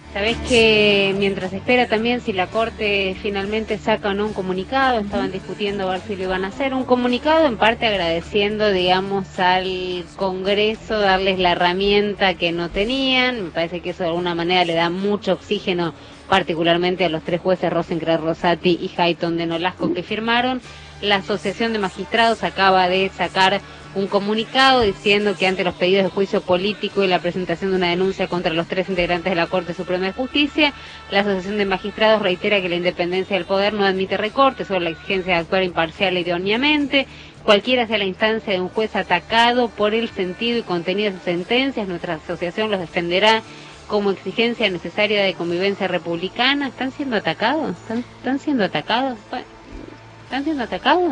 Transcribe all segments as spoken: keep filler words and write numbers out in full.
Sabés que mientras espera también si la Corte finalmente saca o no un comunicado, estaban discutiendo a ver si lo iban a hacer, un comunicado en parte agradeciendo, digamos, al Congreso, darles la herramienta que no tenían. Me parece que eso de alguna manera le da mucho oxígeno, particularmente a los tres jueces Rosencrantz, Rosati y Hayton de Nolasco que firmaron. La Asociación de Magistrados acaba de sacar un comunicado diciendo que ante los pedidos de juicio político y la presentación de una denuncia contra los tres integrantes de la Corte Suprema de Justicia, la Asociación de Magistrados reitera que la independencia del poder no admite recortes sobre la exigencia de actuar imparcial e idóneamente. Cualquiera sea la instancia de un juez atacado por el sentido y contenido de sus sentencias, nuestra asociación los defenderá como exigencia necesaria de convivencia republicana. ¿Están siendo atacados? ¿Están, están siendo atacados? ¿Están siendo atacados?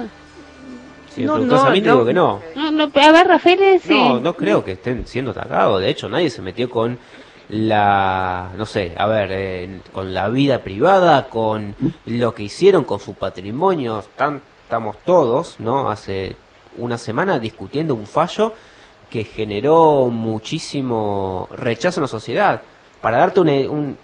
Si me preguntás a mí, te digo que no. No, no, a ver, Rafael, sí. No, no creo que estén siendo atacados. De hecho, nadie se metió con la, no sé, a ver, eh, con la vida privada, con lo que hicieron, con su patrimonio. Están, estamos todos, ¿no? Hace una semana discutiendo un fallo que generó muchísimo rechazo en la sociedad. Para darte una, un,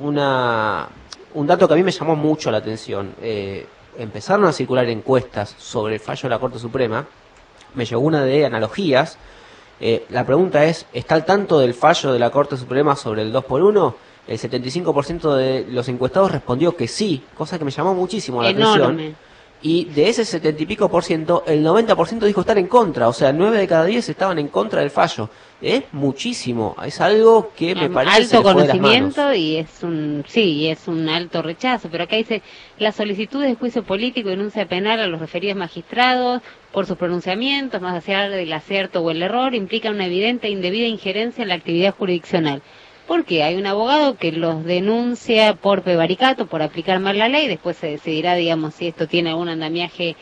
una, un dato que a mí me llamó mucho la atención, eh, empezaron a circular encuestas sobre el fallo de la Corte Suprema, me llegó una de analogías. Eh, la pregunta es, ¿está al tanto del fallo de la Corte Suprema sobre el dos por uno? El setenta y cinco por ciento de los encuestados respondió que sí, cosa que me llamó muchísimo la Enorme. atención. Y de ese setenta y pico por ciento, el noventa por ciento dijo estar en contra, o sea, nueve de cada diez estaban en contra del fallo. Es muchísimo, es algo que me parece alto se le fue de las conocimiento manos. y es un, sí, es un alto rechazo, pero acá dice, la solicitud de juicio político y denuncia penal a los referidos magistrados por sus pronunciamientos, más allá del acierto o el error, implica una evidente e indebida injerencia en la actividad jurisdiccional. Porque hay un abogado que los denuncia por prevaricato, por aplicar mal la ley, después se decidirá, digamos, si esto tiene algún andamiaje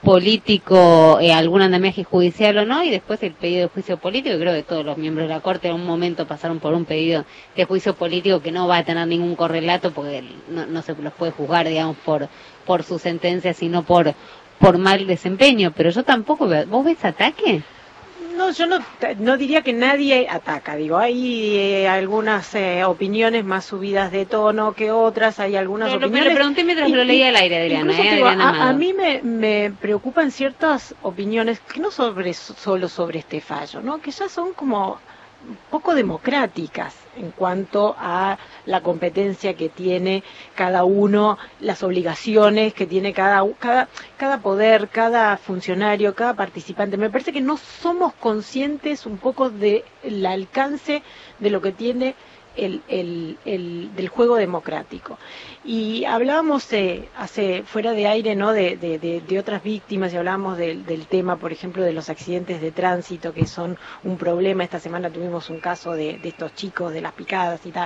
político, eh, algún andamiaje judicial o no, y después el pedido de juicio político. Creo que todos los miembros de la Corte en un momento pasaron por un pedido de juicio político que no va a tener ningún correlato, porque no, no se los puede juzgar, digamos, por por su sentencia, sino por por mal desempeño. Pero yo tampoco veo, ¿vos ves ataque? No, yo no, no diría que nadie ataca, digo, hay eh, algunas eh, opiniones más subidas de tono que otras, hay algunas no, opiniones... Lo pregunté mientras y, lo leía al aire, Adriana. Eh, digo, Adriana a, a mí me, me preocupan ciertas opiniones, que no sobre solo sobre este fallo, ¿no? Que ya son como poco democráticas en cuanto a la competencia que tiene cada uno, las obligaciones que tiene cada cada cada poder, cada funcionario, cada participante. Me parece que no somos conscientes un poco del alcance de lo que tiene el, el, el del juego democrático. Y hablábamos eh, hace fuera de aire, ¿no?, de, de, de, de otras víctimas, y hablábamos del, del tema, por ejemplo, de los accidentes de tránsito, que son un problema. Esta semana tuvimos un caso de, de estos chicos, de las picadas y tal.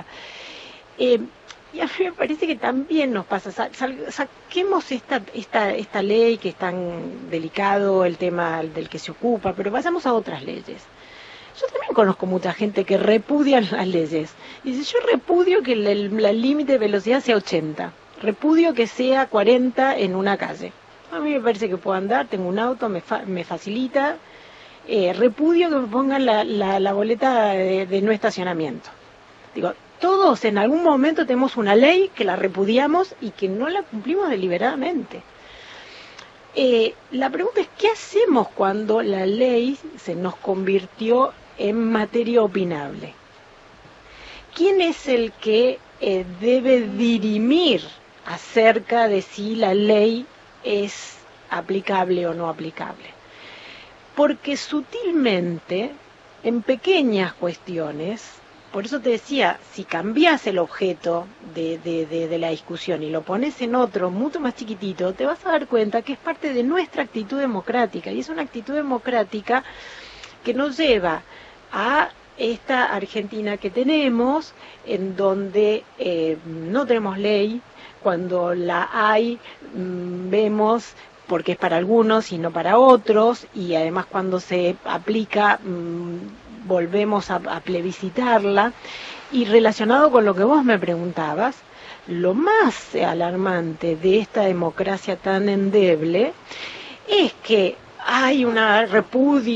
Eh, y a mí me parece que también nos pasa, sa saquemos esta, esta, esta ley que es tan delicado, el tema del que se ocupa, pero pasamos a otras leyes. Yo también conozco mucha gente que repudia las leyes. Y dice, yo repudio que el límite de velocidad sea ochenta. Repudio que sea cuarenta en una calle. A mí me parece que puedo andar, tengo un auto, me, fa me facilita. Eh, repudio que me pongan la, la, la boleta de, de no estacionamiento. Digo, todos en algún momento tenemos una ley que la repudiamos y que no la cumplimos deliberadamente. Eh, la pregunta es, ¿qué hacemos cuando la ley se nos convirtió en materia opinable? ¿Quién es el que eh, debe dirimir acerca de si la ley es aplicable o no aplicable? Porque sutilmente, en pequeñas cuestiones, por eso te decía, si cambias el objeto de, de, de, de la discusión y lo pones en otro mucho más chiquitito, te vas a dar cuenta que es parte de nuestra actitud democrática, y es una actitud democrática que nos lleva a esta Argentina que tenemos, en donde eh, no tenemos ley. Cuando la hay, mmm, vemos porque es para algunos y no para otros, y además cuando se aplica mmm, volvemos a, a plebiscitarla. Y relacionado con lo que vos me preguntabas, lo más alarmante de esta democracia tan endeble es que hay un repudio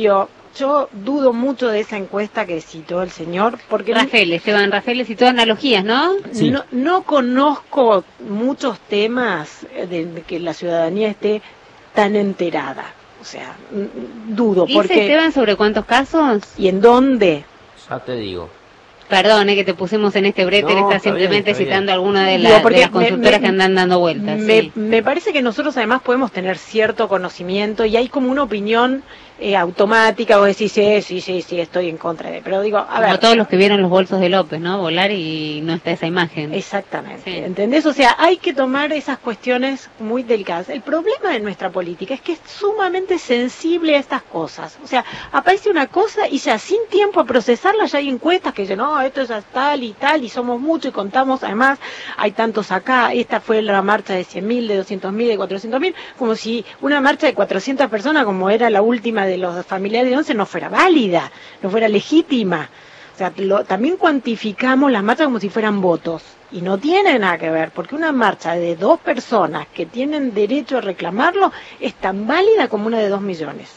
yo dudo mucho de esa encuesta que citó el señor, porque Rafael, Esteban Rafael citó analogías, ¿no? Sí. no, no conozco muchos temas de, de que la ciudadanía esté tan enterada. O sea, dudo. ¿Dice porque Esteban sobre cuántos casos? ¿Y en dónde? Ya te digo. Perdón, eh, que te pusimos en este brete, No, él está, está bien, simplemente está bien. citando alguna de, Digo, la- de porque las consultoras me- que andan dando vueltas. Me, Sí. me parece que nosotros además podemos tener cierto conocimiento y hay como una opinión eh, automática, vos decís, sí, sí, sí, sí, estoy en contra de... Pero digo, a Como ver... todos los que vieron los bolsos de López, ¿no? Volar y no está esa imagen. Exactamente, Sí. ¿entendés? O sea, hay que tomar esas cuestiones muy delicadas. El problema de nuestra política es que es sumamente sensible a estas cosas. O sea, aparece una cosa y ya sin tiempo a procesarla ya hay encuestas que dicen, no, esto es tal y tal y somos muchos y contamos, además hay tantos acá, esta fue la marcha de cien mil, de doscientos mil, de cuatrocientos mil, como si una marcha de cuatrocientas personas, como era la última de los familiares de once, no fuera válida, no fuera legítima. O sea, lo, también cuantificamos las marchas como si fueran votos. Y no tiene nada que ver, porque una marcha de dos personas que tienen derecho a reclamarlo es tan válida como una de dos millones.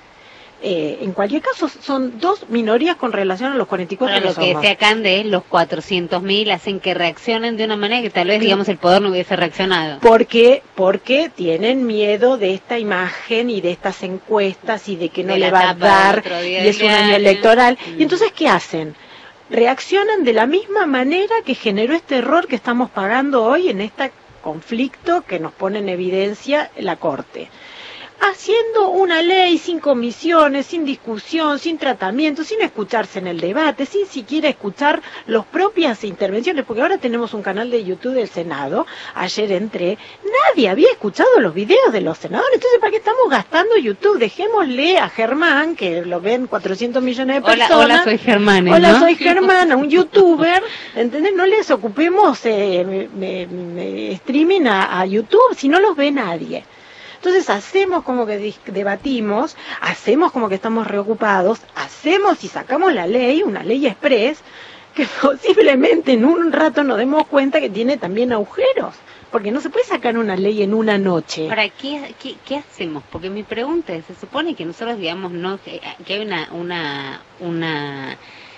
Eh, en cualquier caso, son dos minorías con relación a los cuarenta y cuatro Ahora, que lo que somos. decía Cande, los cuatrocientos mil hacen que reaccionen de una manera que tal vez, digamos, el poder no hubiese reaccionado. Porque, porque tienen miedo de esta imagen y de estas encuestas y de que no De le la va a tapa del dar otro día y del es un año diario. electoral. Mm. Y entonces, ¿qué hacen? Reaccionan de la misma manera que generó este error que estamos pagando hoy en este conflicto que nos pone en evidencia la Corte. Haciendo una ley sin comisiones, sin discusión, sin tratamiento, sin escucharse en el debate, sin siquiera escuchar las propias intervenciones, porque ahora tenemos un canal de YouTube del Senado, ayer entré, nadie había escuchado los videos de los senadores, entonces ¿para qué estamos gastando YouTube? Dejémosle a Germán, que lo ven cuatrocientos millones de personas. Hola, hola, soy Germán. Hola, ¿no? soy Germán, un youtuber, ¿entendés? No les ocupemos eh, me, me, me streaming a, a YouTube si no los ve nadie. Entonces hacemos como que dis- debatimos, hacemos como que estamos reocupados, hacemos y sacamos la ley, una ley express, que posiblemente en un rato nos demos cuenta que tiene también agujeros, porque no se puede sacar una ley en una noche. Ahora, ¿qué, qué, qué hacemos? Porque mi pregunta es, se supone que nosotros, digamos, no que, que hay una, una, una,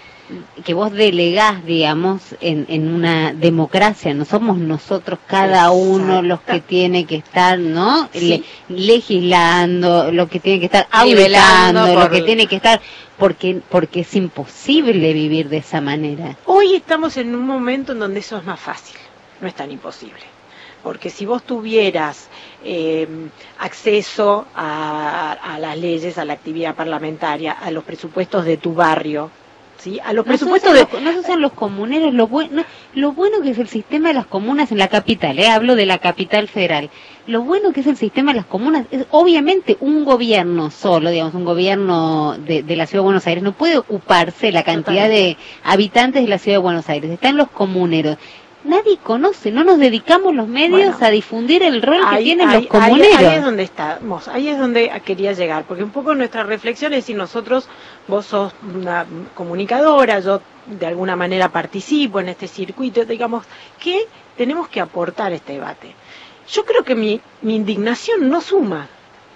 que vos delegás, digamos, en, en una democracia, no somos nosotros cada uno los que tiene que estar, ¿no? Sí. Le- legislando, lo que tiene que estar Nivelando auditando, lo por- que tiene que estar, porque, porque es imposible vivir de esa manera. Hoy estamos en un momento en donde eso es más fácil, no es tan imposible. Porque si vos tuvieras eh, acceso a, a las leyes, a la actividad parlamentaria, a los presupuestos de tu barrio, ¿sí? A los No se presupuestos usan de... los- no se usan los comuneros, lo bueno, lo bueno que es el sistema de las comunas en la capital, eh, hablo de la capital federal. Lo bueno que es el sistema de las comunas es obviamente un gobierno solo, digamos, un gobierno de, de la Ciudad de Buenos Aires no puede ocuparse la cantidad de habitantes de la Ciudad de Buenos Aires, están los comuneros. Nadie conoce, no nos dedicamos los medios Bueno, a difundir el rol que Ahí- tienen ahí- los comuneros. Ahí, ahí es donde estamos, ahí es donde quería llegar, porque un poco nuestra reflexión es si nosotros, vos sos una comunicadora, yo de alguna manera participo en este circuito, digamos, ¿qué tenemos que aportar a este debate? Yo creo que mi, mi indignación no suma.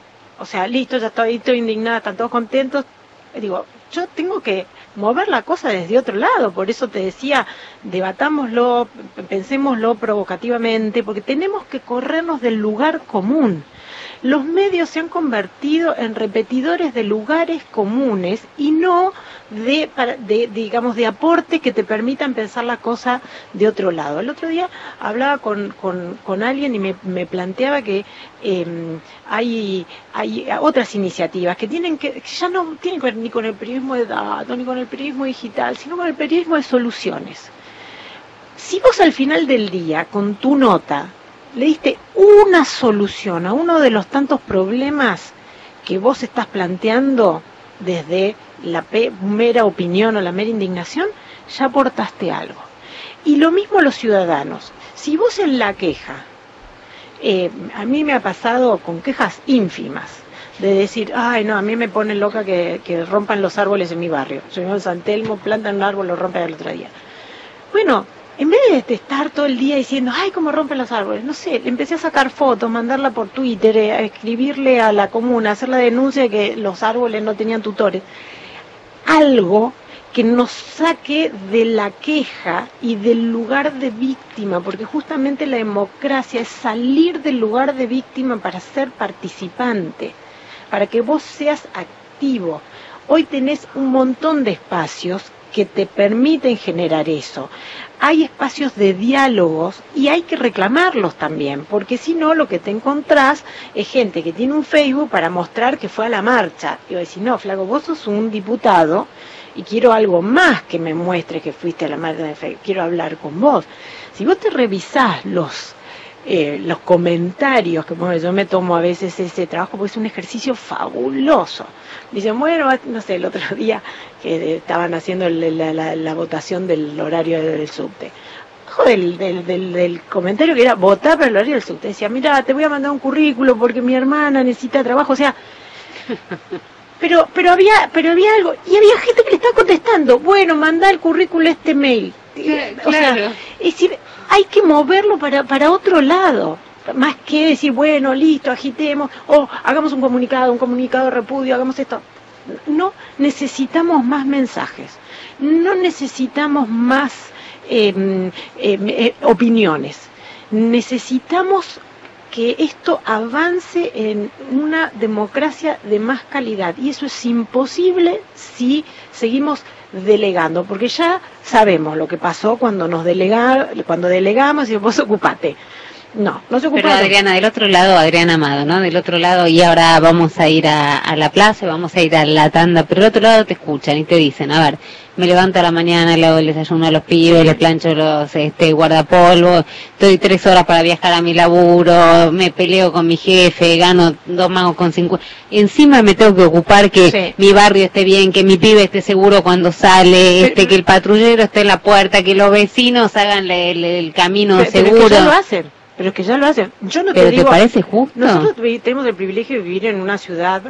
O sea, listo, ya estoy, estoy indignada, están todos contentos. Digo, yo tengo que mover la cosa desde otro lado, por eso te decía, debatámoslo, pensémoslo provocativamente, porque tenemos que corrernos del lugar común. Los medios se han convertido en repetidores de lugares comunes y no de, para- de, digamos, de aportes que te permitan pensar la cosa de otro lado. El otro día hablaba con, con, con alguien y me, me planteaba que eh, hay, hay otras iniciativas que tienen que, que ya no tienen que ver ni con el periodismo de datos, ni con el periodismo digital, sino con el periodismo de soluciones. Si vos al final del día, con tu nota, le diste una solución a uno de los tantos problemas que vos estás planteando desde la pe- mera opinión o la mera indignación, ya aportaste algo. Y lo mismo los ciudadanos. Si vos en la queja, eh, a mí me ha pasado con quejas ínfimas, de decir, ay no, a mí me pone loca que, que rompan los árboles en mi barrio. Yo vivo en San Telmo, plantan un árbol, lo rompen el otro día. Bueno, en vez de estar todo el día diciendo, ay, cómo rompen los árboles, no sé, le empecé a sacar fotos, mandarla por Twitter, eh, a escribirle a la comuna, hacer la denuncia de que los árboles no tenían tutores. Algo que nos saque de la queja y del lugar de víctima, porque justamente la democracia es salir del lugar de víctima para ser participante, para que vos seas activo. Hoy tenés un montón de espacios que te permiten generar eso. Hay espacios de diálogos y hay que reclamarlos también, porque si no lo que te encontrás es gente que tiene un Facebook para mostrar que fue a la marcha. Y vos decís, no, flaco, vos sos un diputado y quiero algo más que me muestre que fuiste a la marcha de Facebook, quiero hablar con vos. Si vos te revisás los eh, los comentarios, que bueno, yo me tomo a veces ese trabajo porque es un ejercicio fabuloso. Dicen, bueno, no sé, el otro día que estaban haciendo el, la, la, la votación del horario del subte. Del, del, del, del comentario que era votar para el horario del subte. Decía, mira, te voy a mandar un currículo porque mi hermana necesita trabajo. O sea, pero pero había pero había algo. Y había gente que le estaba contestando, bueno, manda el currículo a este mail. O sea, claro. Es decir, hay que moverlo para, para otro lado. Más que decir, bueno, listo, agitemos, o hagamos un comunicado, un comunicado de repudio, hagamos esto. No necesitamos más mensajes, no necesitamos más eh, eh, eh, opiniones. Necesitamos que esto avance en una democracia de más calidad, y eso es imposible si seguimos delegando, porque ya sabemos lo que pasó cuando nos delega, cuando delegamos y vos ocupate. No, no se ocuparon. Pero Adriana, del otro lado, Adriana Amado, ¿no? Del otro lado, y ahora vamos a ir a, a la plaza, vamos a ir a la tanda, pero del otro lado te escuchan y te dicen, a ver, me levanto a la mañana, le hago el desayuno a los pibes, le plancho los este guardapolvo, estoy tres horas para viajar a mi laburo, me peleo con mi jefe, gano dos mangos con cincuenta, encima me tengo que ocupar que sí. Mi barrio esté bien, que mi pibe esté seguro cuando sale, este pero, que el patrullero esté en la puerta, que los vecinos hagan el, el camino pero, seguro. Pero es que ya lo hacen. Pero es que ya lo hacen. Yo no ¿Pero te digo, te parece justo? Nosotros tenemos el privilegio de vivir en una ciudad.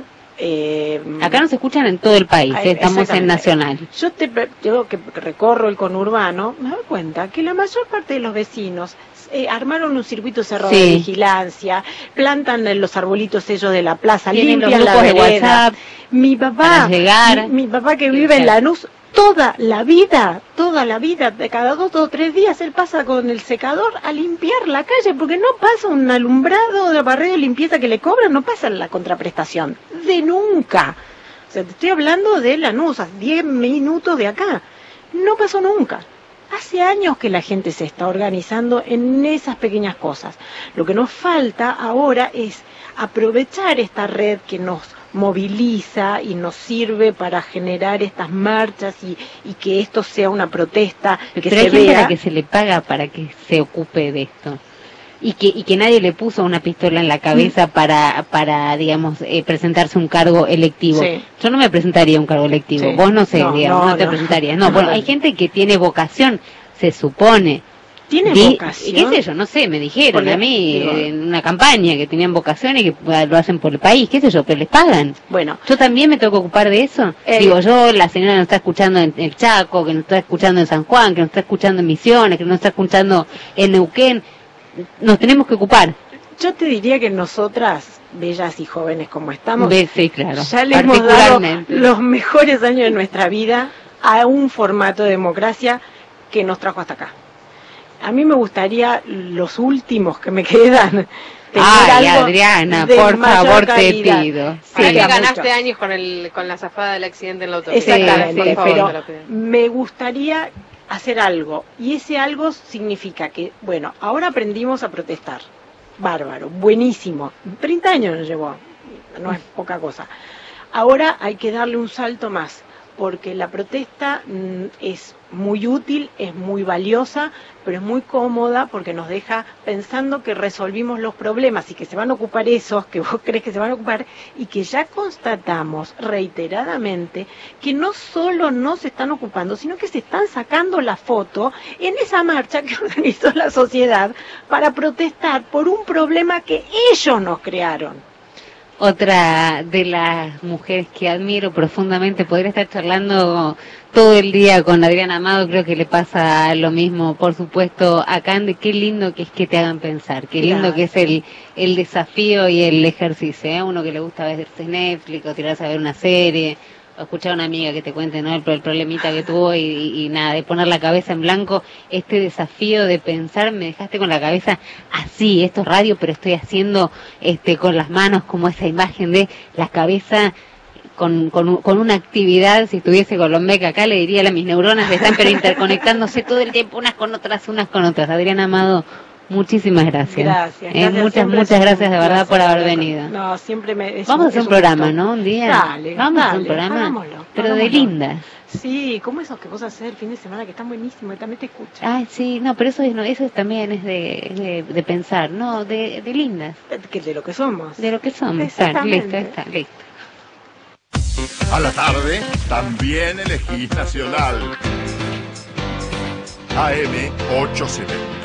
Eh, Acá nos escuchan en todo el país, eh, estamos en Nacional. Yo, te, yo que recorro el conurbano, me doy cuenta que la mayor parte de los vecinos eh, armaron un circuito cerrado sí. de vigilancia, plantan los arbolitos ellos de la plaza, tienen limpian los la de vereda. WhatsApp Mi papá, llegar, mi, mi papá que vive en Lanús, toda la vida, toda la vida, de cada dos o tres días él pasa con el secador a limpiar la calle, porque no pasa un alumbrado de barrera de limpieza que le cobran, no pasa la contraprestación, de nunca. O sea, te estoy hablando de Lanús, a diez minutos de acá, no pasó nunca. Hace años que la gente se está organizando en esas pequeñas cosas. Lo que nos falta ahora es aprovechar esta red que nos moviliza y nos sirve para generar estas marchas y, y que esto sea una protesta que Pero se hay gente vea. a la que se le paga para que se ocupe de esto y que y que nadie le puso una pistola en la cabeza mm. para para digamos eh, presentarse un cargo electivo. Sí. Yo no me presentaría un cargo electivo. Sí. Vos no sé, no, digamos, no, no te no. presentarías. No, no, bueno, hay gente que tiene vocación, se supone. ¿Tiene Di, vocación? ¿Qué sé yo? No sé, me dijeron Porque, a mí digo, en una campaña que tenían vocación y que lo hacen por el país, qué sé yo, pero les pagan. Bueno. ¿Yo también me tengo que ocupar de eso? Eh, Digo, yo, la señora que nos está escuchando en el Chaco, que nos está escuchando en San Juan, que nos está escuchando en Misiones, que nos está escuchando en Neuquén, nos tenemos que ocupar. Yo te diría que nosotras, bellas y jóvenes como estamos, sí, claro, ya le hemos dado los mejores años de nuestra vida a un formato de democracia que nos trajo hasta acá. A mí me gustaría los últimos que me quedan. Ay, Adriana, por favor, calidad. Te pido. Sí, que ganaste mucho. años con el con la zafada del accidente en la autovía. Exactamente, sí, sí, pero me gustaría hacer algo. Y ese algo significa que, bueno, ahora aprendimos a protestar. Bárbaro, buenísimo. treinta años nos llevó, no es poca cosa. Ahora hay que darle un salto más, porque la protesta mm, es muy útil, es muy valiosa, pero es muy cómoda porque nos deja pensando que resolvimos los problemas y que se van a ocupar esos que vos crees que se van a ocupar, y que ya constatamos reiteradamente que no solo no se están ocupando, sino que se están sacando la foto en esa marcha que organizó la sociedad para protestar por un problema que ellos nos crearon. otra de las mujeres que admiro profundamente. Podría estar charlando todo el día con Adriana Amado, creo que le pasa lo mismo, por supuesto, a Cande. Qué lindo que es que te hagan pensar, qué lindo que es el, el desafío y el ejercicio, ¿eh? Uno que le gusta verse Netflix o tirarse a ver una serie, o escuchar a una amiga que te cuente, ¿no?, el, el problemita que tuvo y, y, y nada, de poner la cabeza en blanco. Este desafío de pensar, me dejaste con la cabeza así, esto es radio, pero estoy haciendo este con las manos como esa imagen de la cabeza con, con, con una actividad. Si estuviese Golombek acá le diría a mis neuronas están pero interconectándose todo el tiempo unas con otras, unas con otras. Adriana Amado, muchísimas gracias. Gracias. Eh, gracias muchas, muchas gracias de verdad por haber con... venido. No, siempre me... Vamos a hacer un, un programa, gusto. ¿no? Un día. Dale, Vamos dale, a hacer un programa, hagámoslo, pero hagámoslo. de lindas. Sí, como esos que vos haces el fin de semana que están buenísimos y también te escuchan. Ay, sí, no, pero eso es, no, eso también es de, de, de pensar, no, de, de lindas. Que de lo que somos. De lo que somos, está, listo, está, listo. A la tarde también elegís Nacional. A M ochocientos setenta.